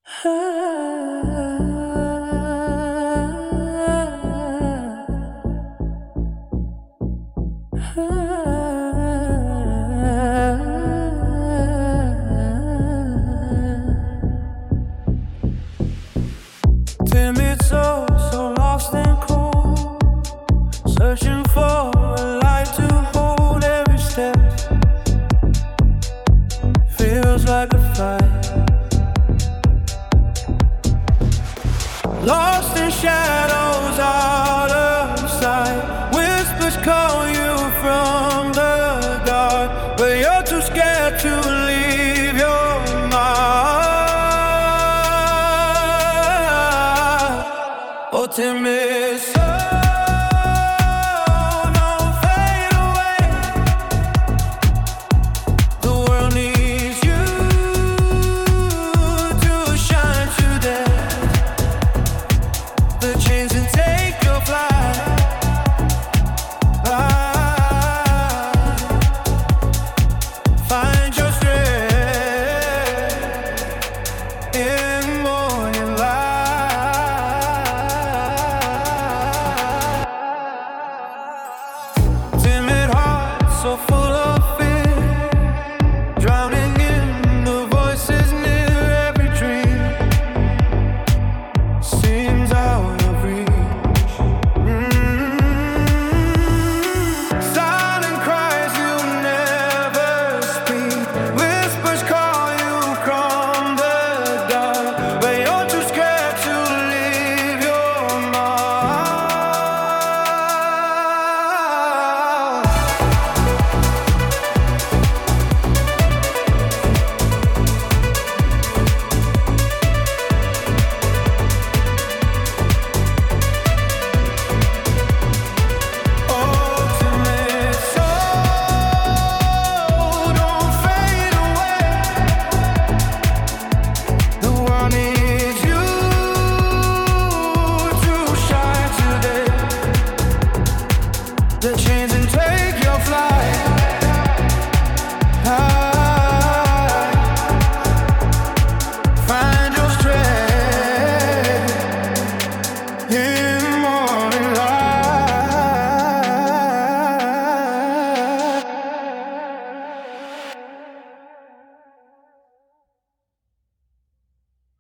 Timid soul, so lost and cold, searching for a light to hold every step. Feels like a fight, lost in shadows out of sight. Whispers call you from the dark, but you're too scared to leave your mark. Oh, timid soul, don't fade away. The world needs you to shine today. The chains can take your flight. Find your strength in morning light. Timid heart, so full of fear, drowning in the voices near. Every dream seems out of reach. Silent cries you never speak. Whispers call you from the dark, but you're too scared to leave your mark. Ultimate soul, don't fade away. The world needs you to shine today. The chains and take your flight high. Find your strength in